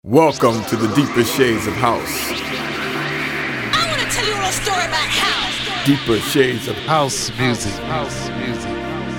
Welcome to the deeper shades of house. I want to tell you a little story about house. Deeper shades of House music. House music.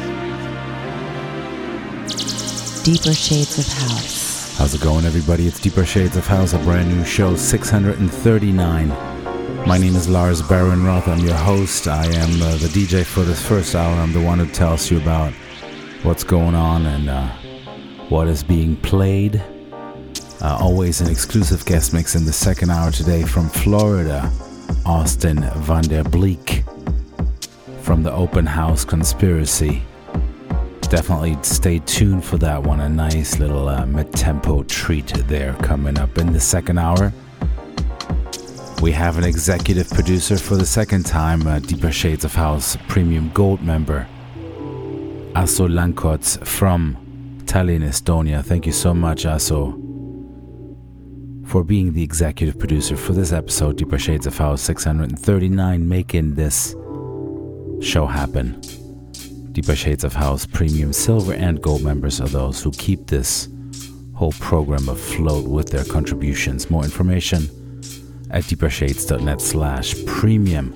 Deeper Shades of House. How's it going, everybody? It's Deeper Shades of House, a brand new show, 639. My name is Lars Baron-Roth. I'm your host. I am the DJ for this first hour. I'm the one who tells you about what's going on and what is being played. Always an exclusive guest mix in the second hour today from Florida, Austin van der Bleek from the Open House Conspiracy. Definitely stay tuned for that one. A nice little mid-tempo treat there coming up in the second hour. We have an executive producer for the second time, Deeper Shades of House Premium Gold member, Asso Lankots from Tallinn, Estonia. Thank you so much, Asso, for being the executive producer for this episode, Deeper Shades of House 639, making this show happen. Deeper Shades of House Premium Silver and Gold members are those who keep this whole program afloat with their contributions. More information at deepershades.net/premium.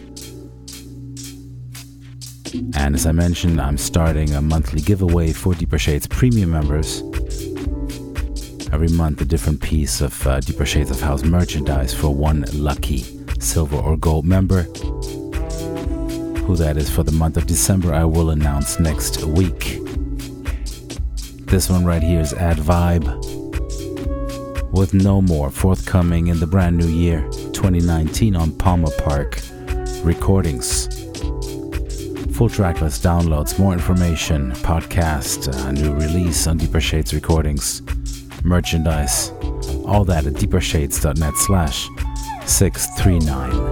And as I mentioned, I'm starting a monthly giveaway for Deeper Shades Premium members. Every month, a different piece of Deeper Shades of House merchandise for one lucky silver or gold member. Who that is for the month of December, I will announce next week. This one right here is Ad Vibe with No More, forthcoming in the brand new year 2019 on Palmer Park Recordings. Full track list, downloads, more information, podcast, new release on Deeper Shades Recordings, merchandise, all that at deepershades.net/639.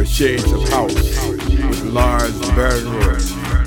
Shades of House with Lars Barron.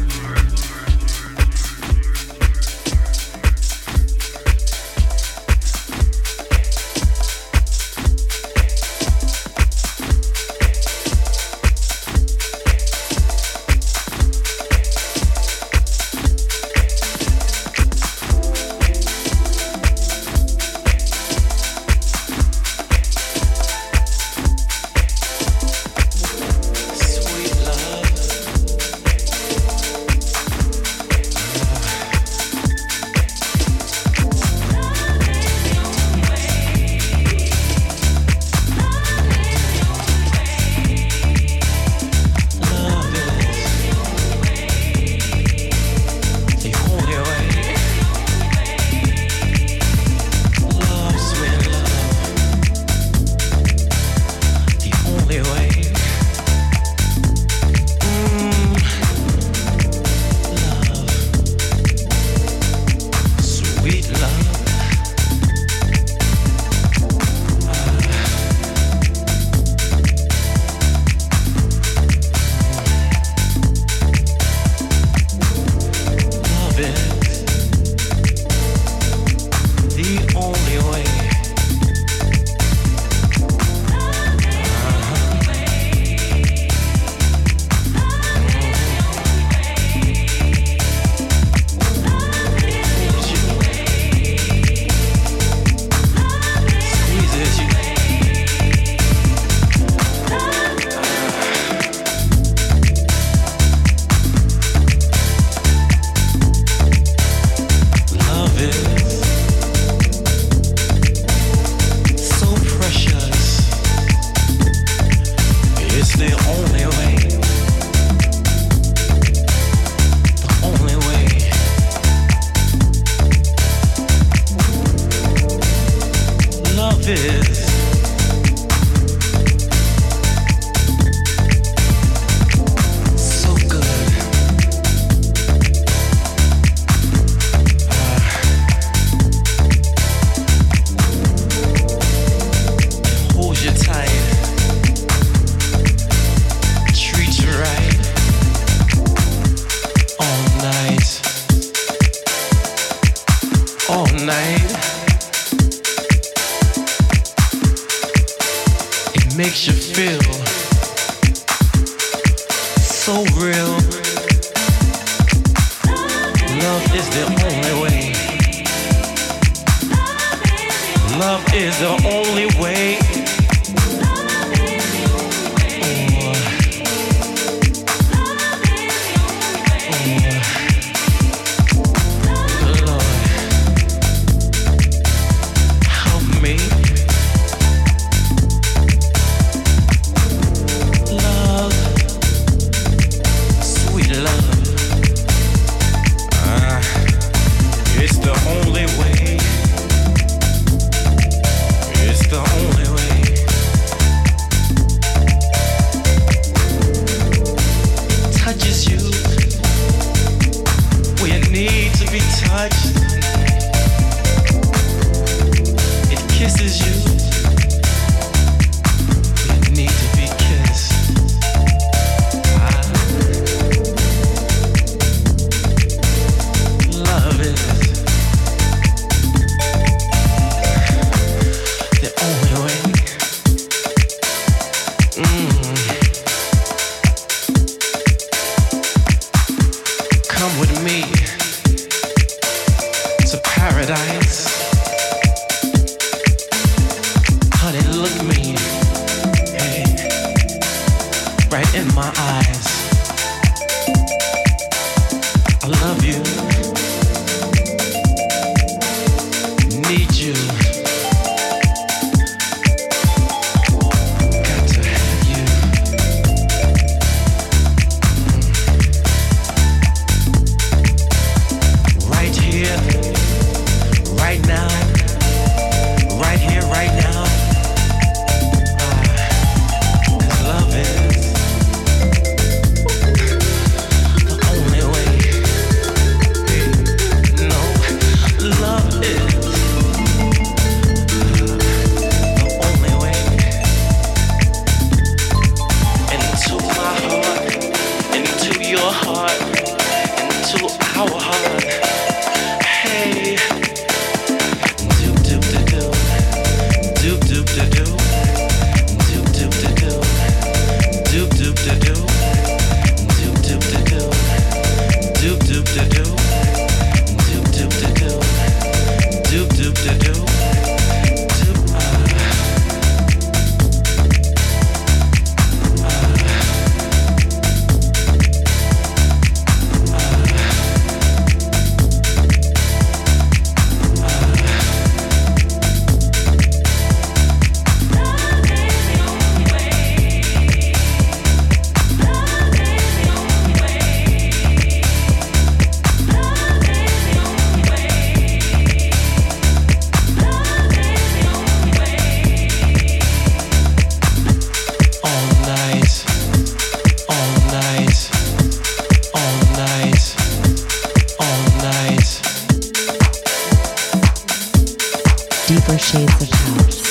Makes you feel so real. Love is the only way. Love is the only way. Lord, help me. It's the only way. It's the only way. It touches you where you need to be touched. It kisses you where you need to be kissed. Love is the only way. Come with me to paradise. Honey, look me, hey, right in my eyes. I love you. Need you. Got to have you. Right here, right now. Right here, right now. 'Cause love is Deeper shades of house.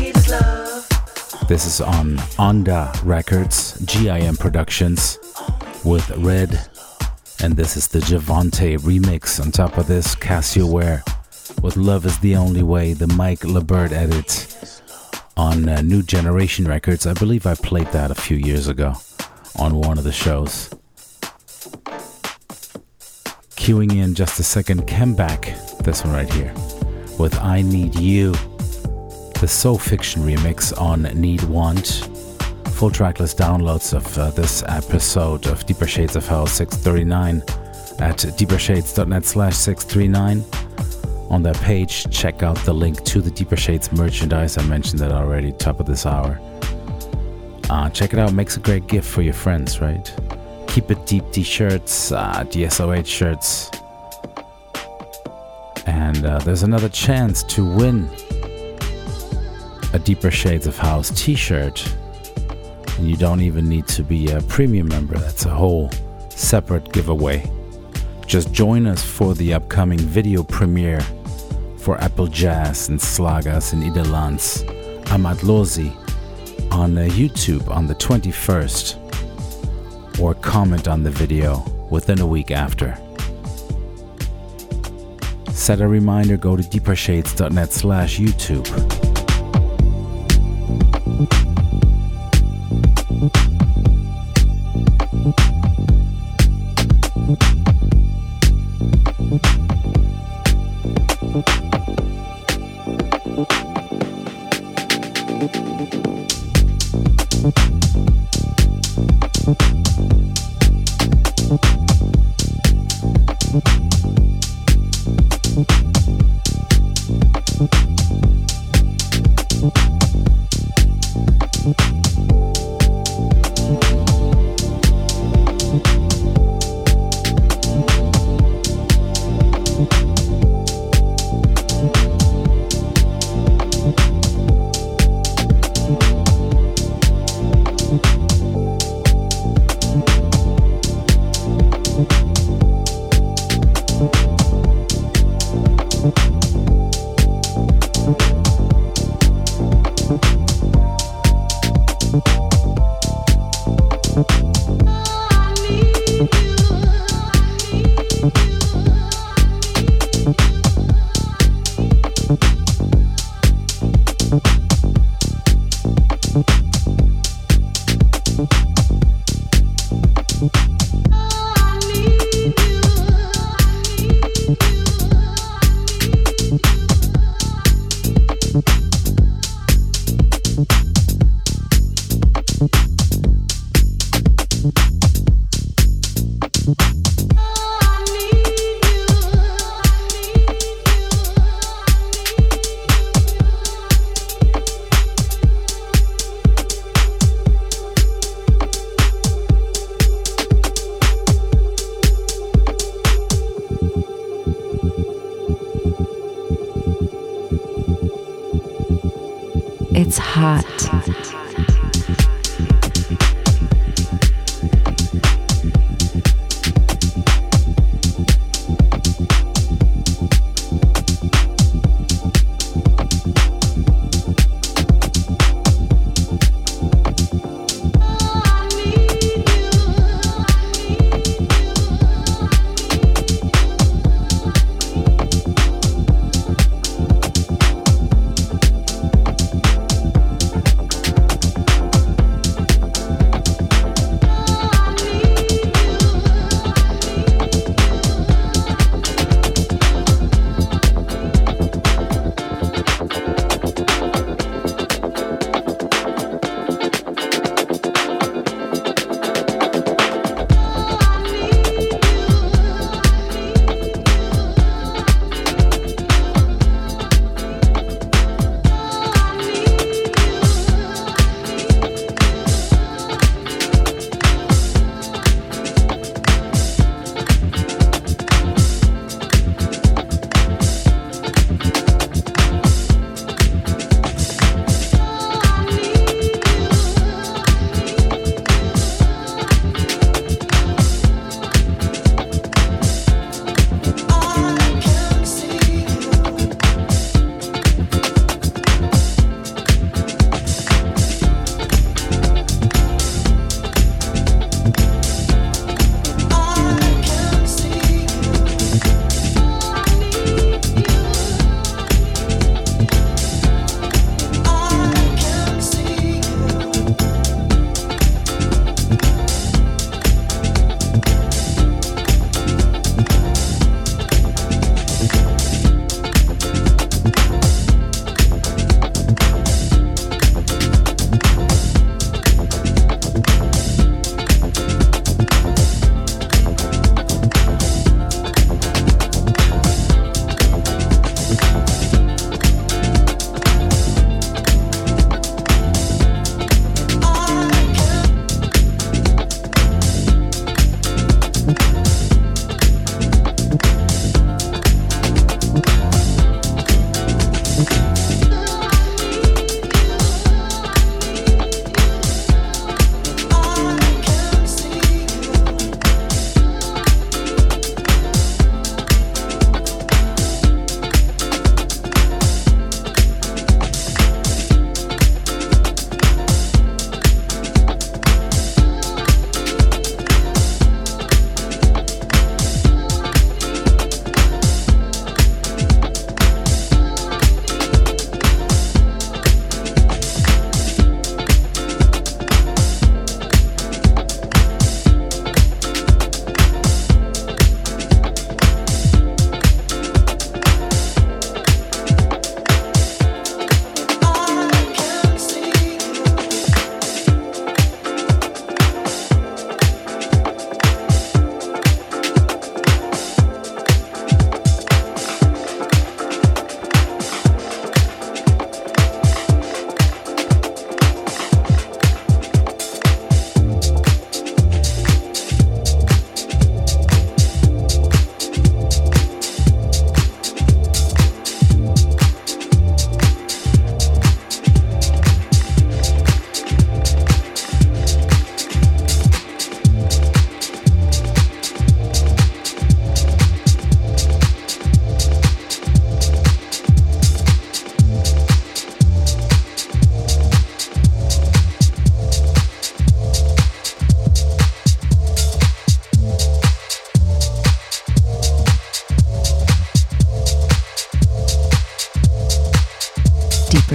This is on Onda Records, GIM Productions. with Red, and this is the Javante remix. On top of this, Casio Ware with Love Is The Only Way, the Mike LeBert edit on New Generation Records. I believe I played that a few years ago on one of the shows. Queuing in just a second, Kemback, this one right here, with I Need You, the Soul Fiction remix on Need Want. Full tracklist downloads of this episode of Deeper Shades of House 639 at deepershades.net/639. On that page, check out the link to the Deeper Shades merchandise. I mentioned that already, top of this hour. Check it out, makes a great gift for your friends, right? Keep It Deep t-shirts, DSOH shirts. And there's another chance to win a Deeper Shades of House t-shirt. And you don't even need to be a premium member. That's a whole separate giveaway. Just join us for the upcoming video premiere for Apple Jazz and Slagas and Idelans Amadlozi on YouTube on the 21st, or comment on the video within a week after. Set a reminder, go to deepershades.net/YouTube. It's hot.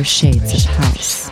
deeper shades of house.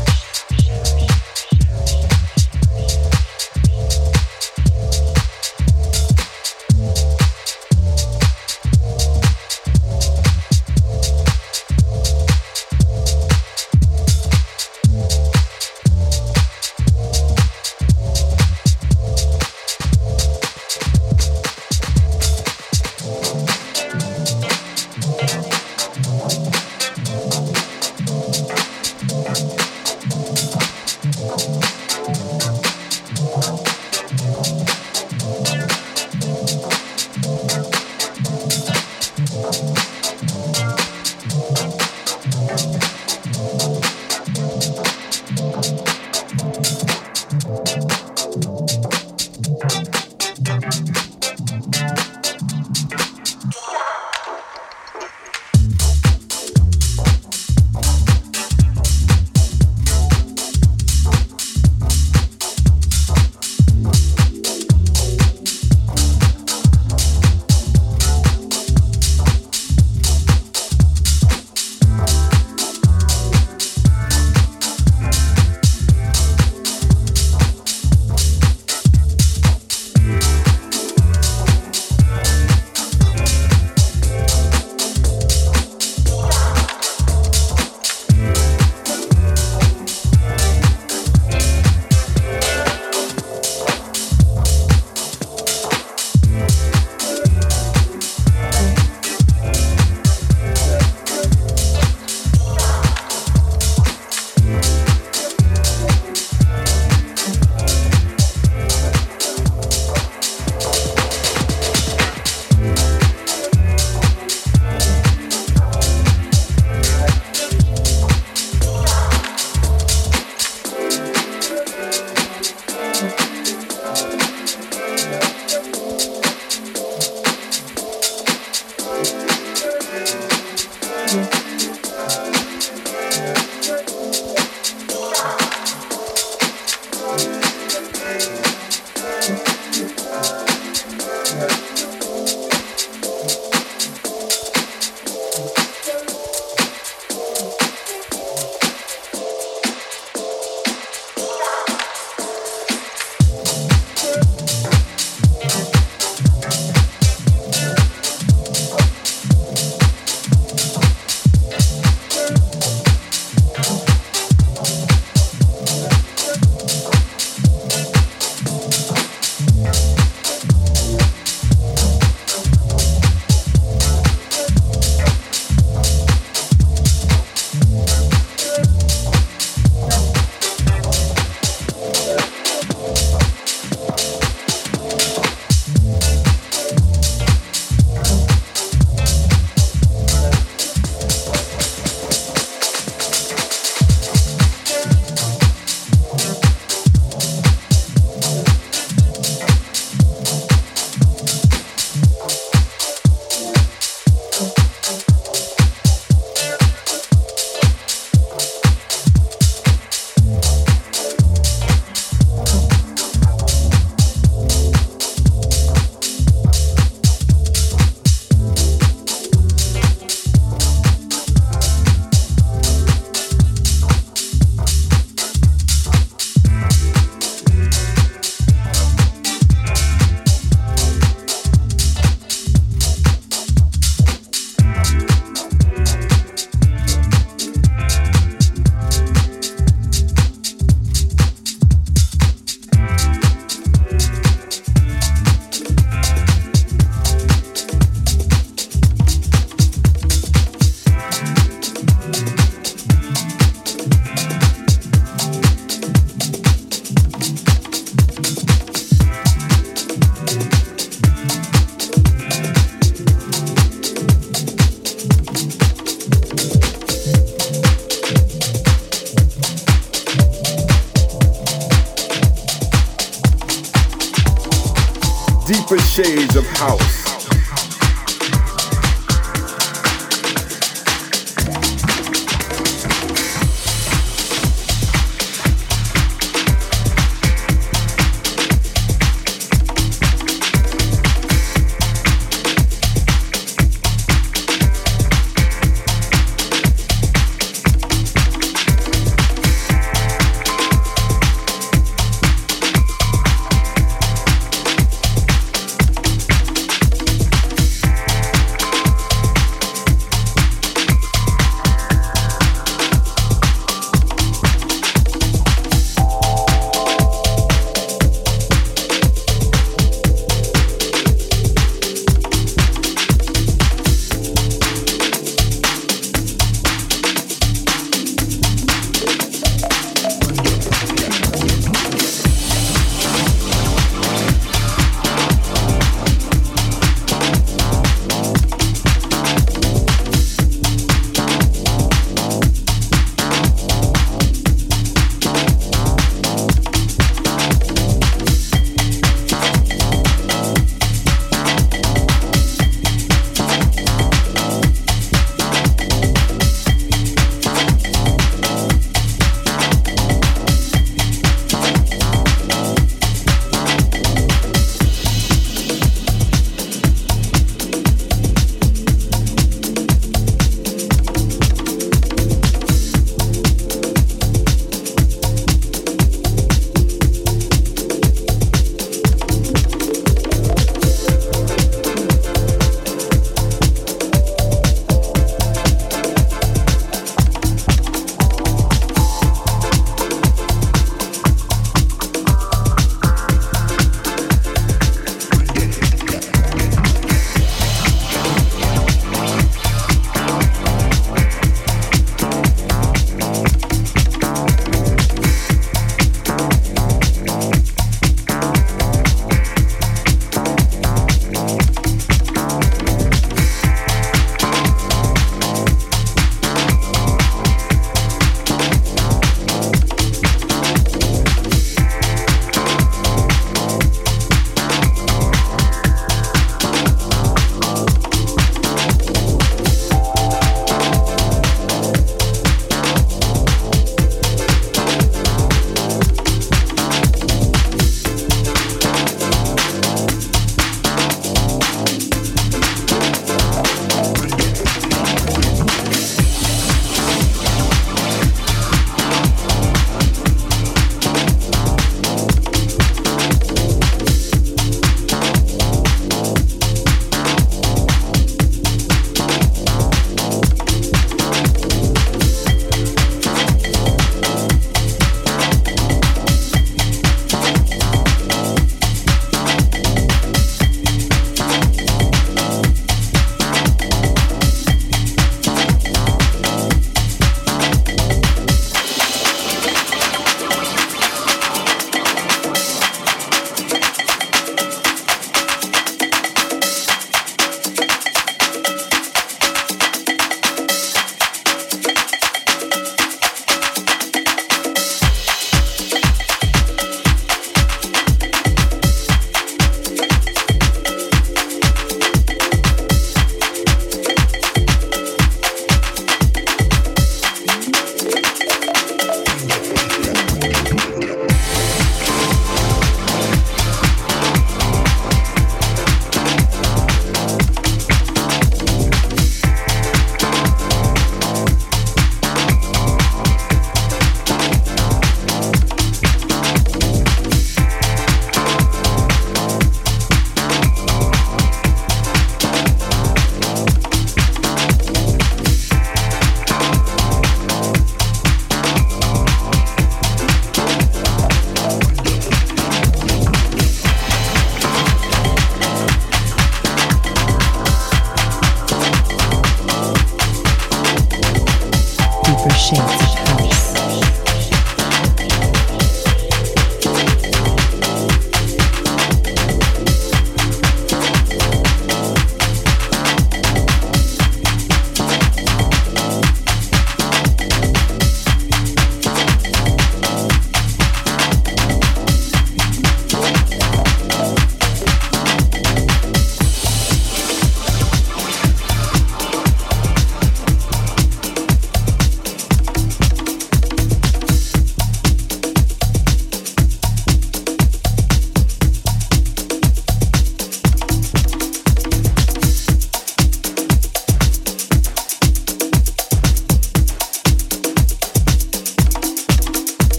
deeper shades of house.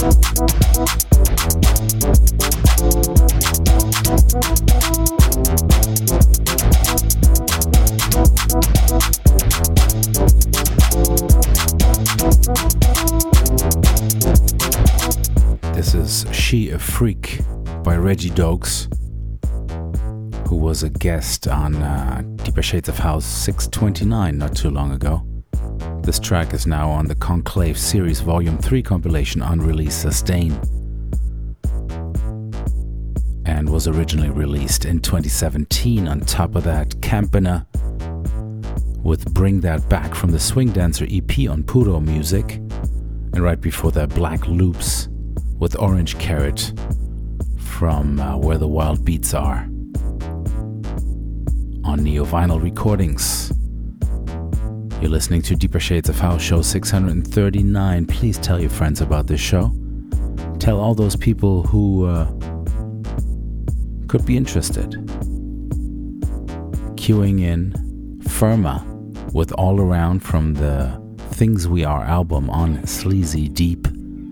She a Freak by Reggie Dokes, who was a guest on Deeper Shades of House 629 not too long ago. This track is now on the Conclave Series Volume 3 compilation Unreleased Sustain and was originally released in 2017. On top of that, Campana with Bring That Back from the Swing Dancer EP on Puro Music, and right before that, Black Loops with Orange Carrot from Where the Wild Beats Are on Neo Vinyl Recordings. You're listening to Deeper Shades of House show 639. Please tell your friends about this show. Tell all those people who could be interested. Queuing in Firma with All Around from the Things We Are album on Sleazy Deep.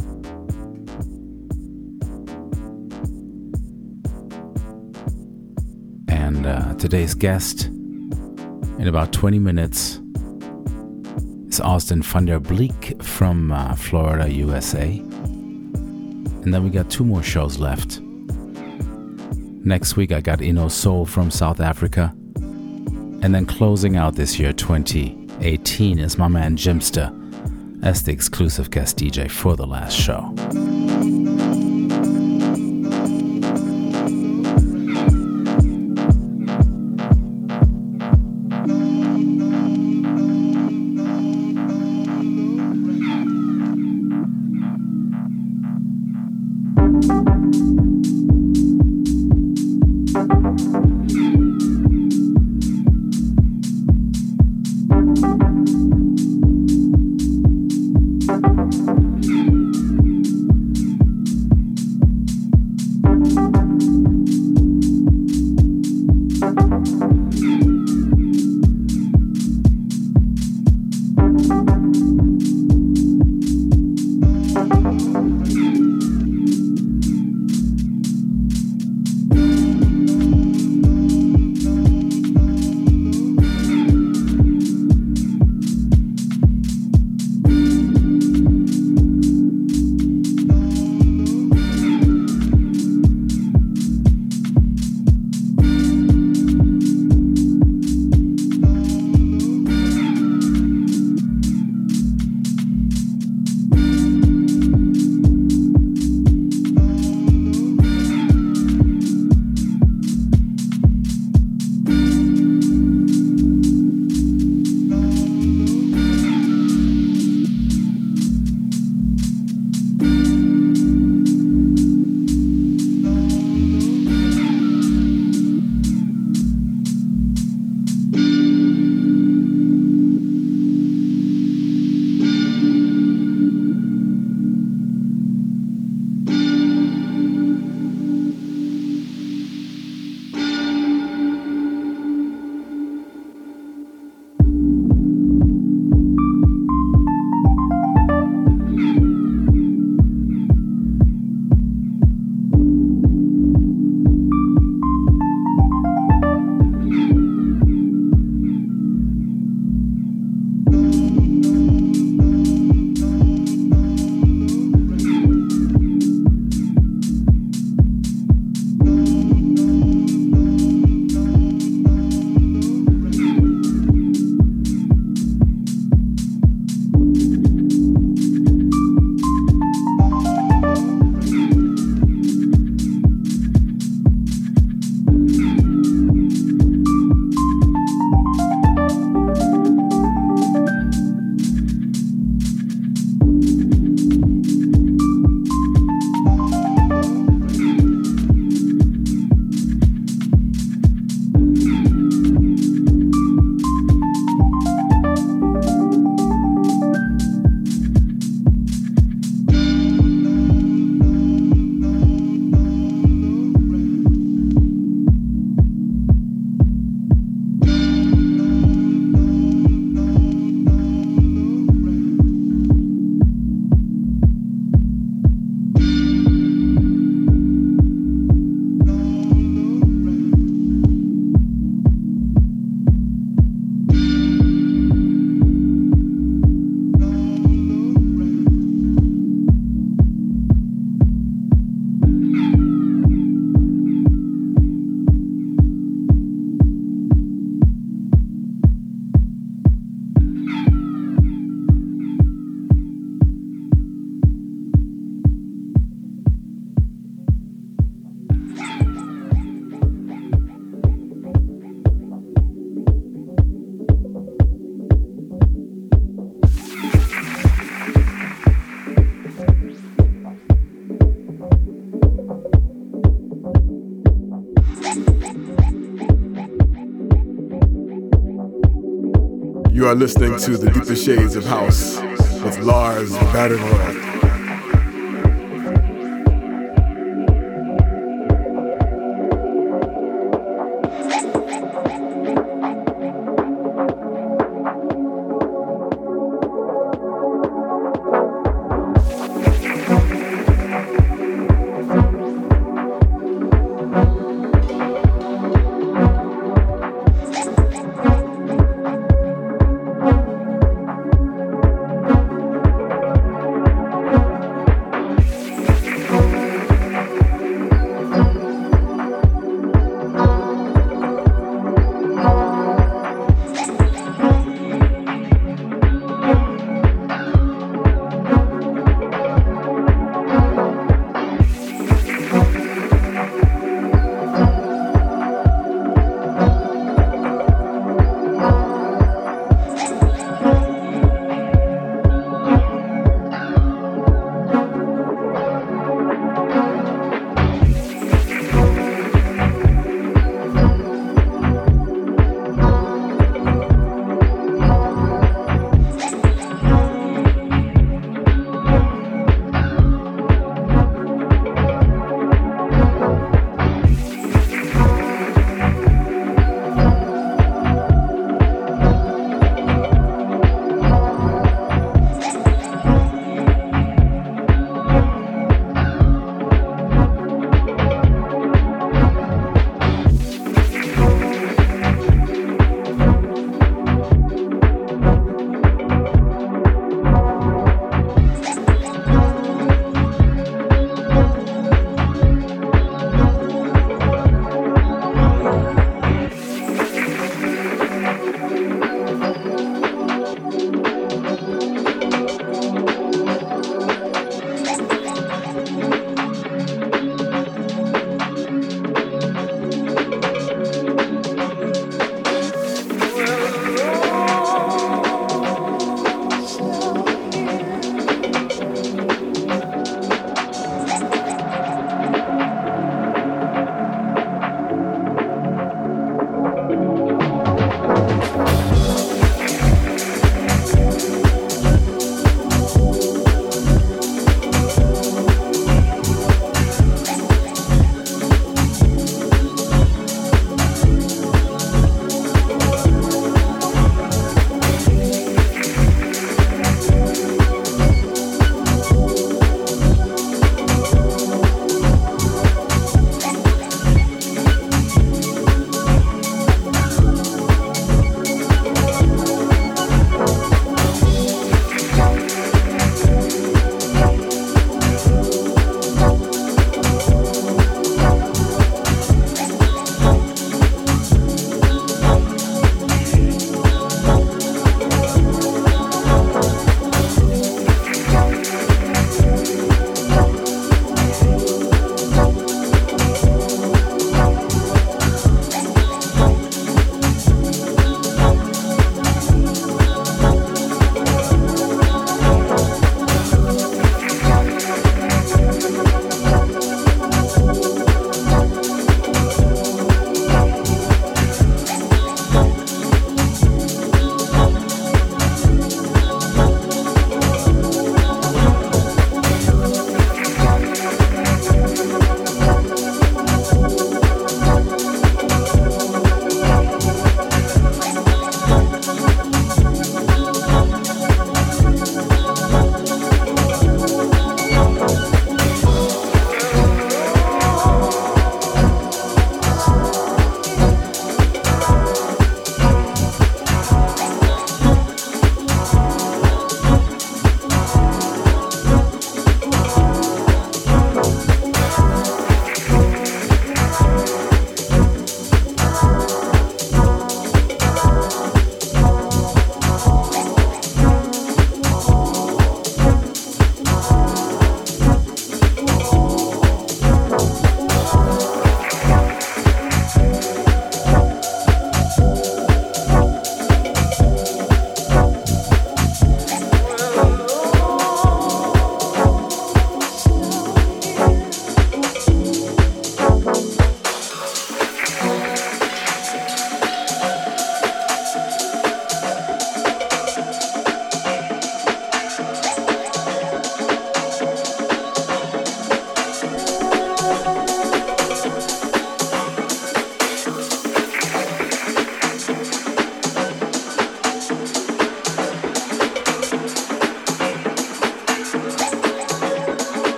Today's guest in about 20 minutes is Austin van der Bleek from Florida, USA. And then we got 2 more shows left. Next week I got Inno Soul from South Africa. And then closing out this year, 2018, is my man Jimster as the exclusive guest DJ for the last show. You are listening to The Deeper Shades of House with Lars Badenroth.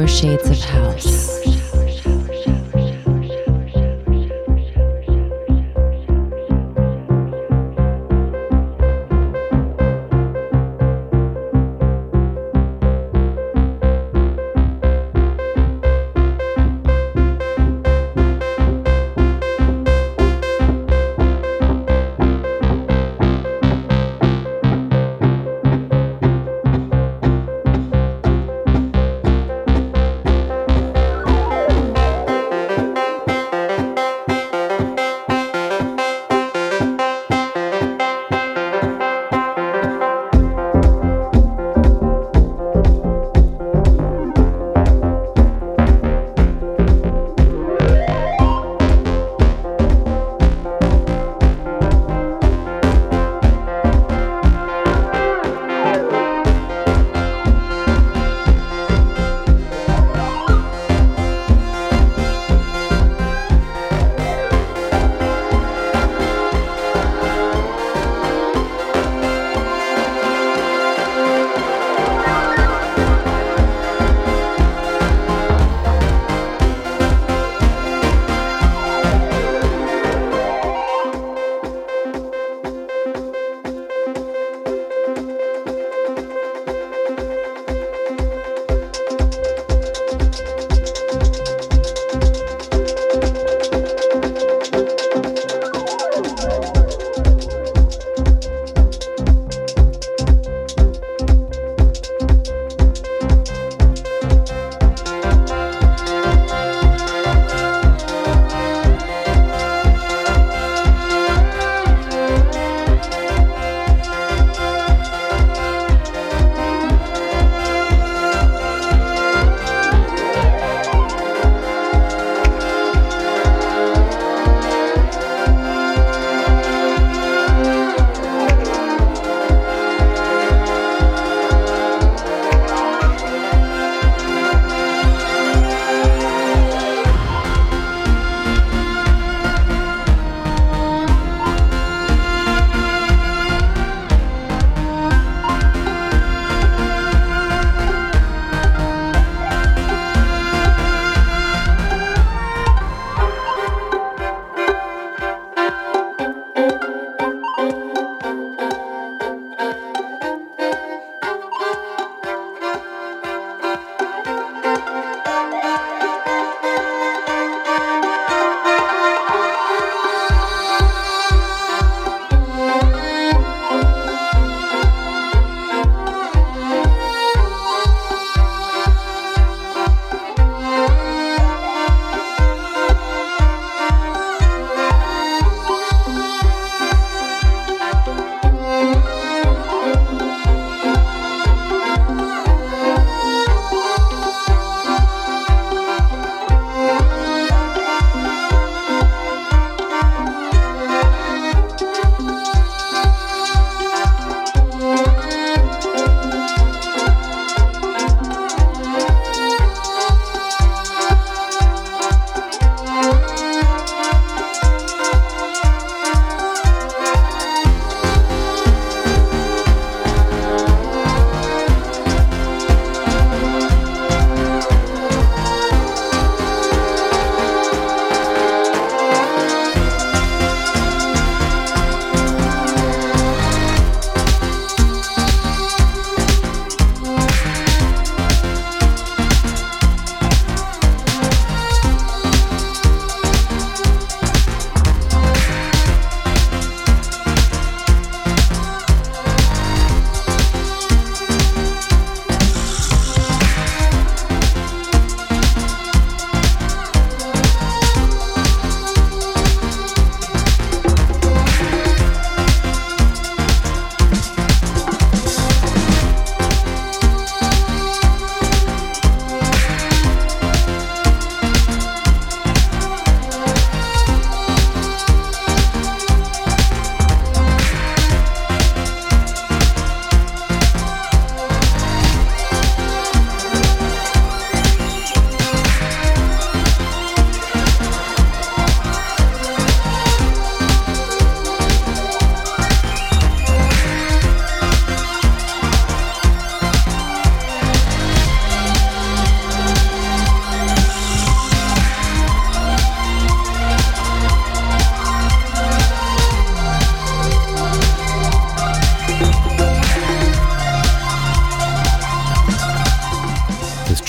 Deeper Shades of House.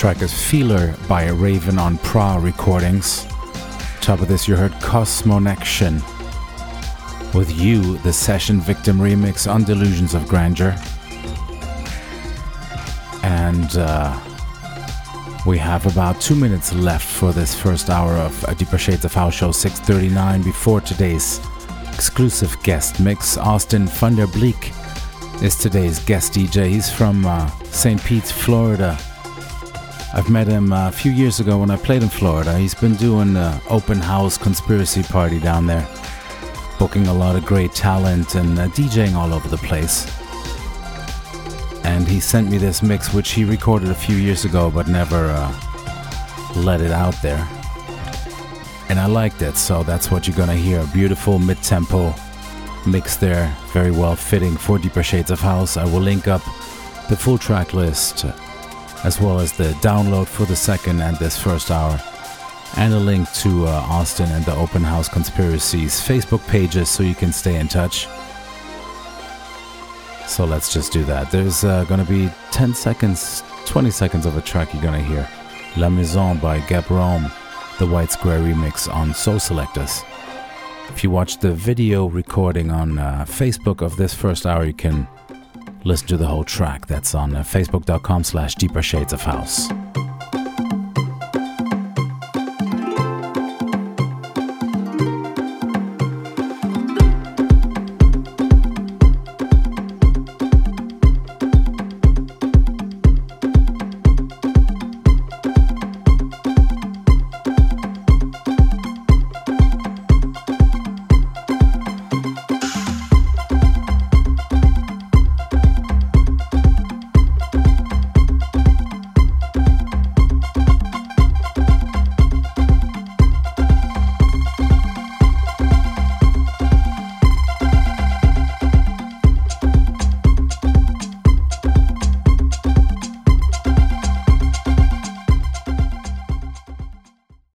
Track is Feeler by Raven on Pra Recordings. Top of this you heard Cosmonection with You, the Session Victim remix on Delusions of Grandeur. And we have about 2 minutes left for this first hour of A Deeper Shades of House Show 639 before today's exclusive guest mix. Austin van der Bleek is today's guest DJ. He's from St. Pete, Florida. I've met him a few years ago when I played in Florida. He's been doing an open house conspiracy party down there, booking a lot of great talent and DJing all over the place. And he sent me this mix which he recorded a few years ago but never let it out there. And I liked it, so that's what you're gonna hear. A beautiful mid-tempo mix there, very well fitting for Deeper Shades of House. I will link up the full track list as well as the download for the second and this first hour, and a link to Austin and the Open House Conspiracies Facebook pages so you can stay in touch. So let's just do that. There's gonna be 10 seconds, 20 seconds of a track you're gonna hear. La Maison by Gab Rome, the White Square remix on Soul Selectors. If you watch the video recording on Facebook of this first hour, you can listen to the whole track. That's on facebook.com/deepershadesofhouse.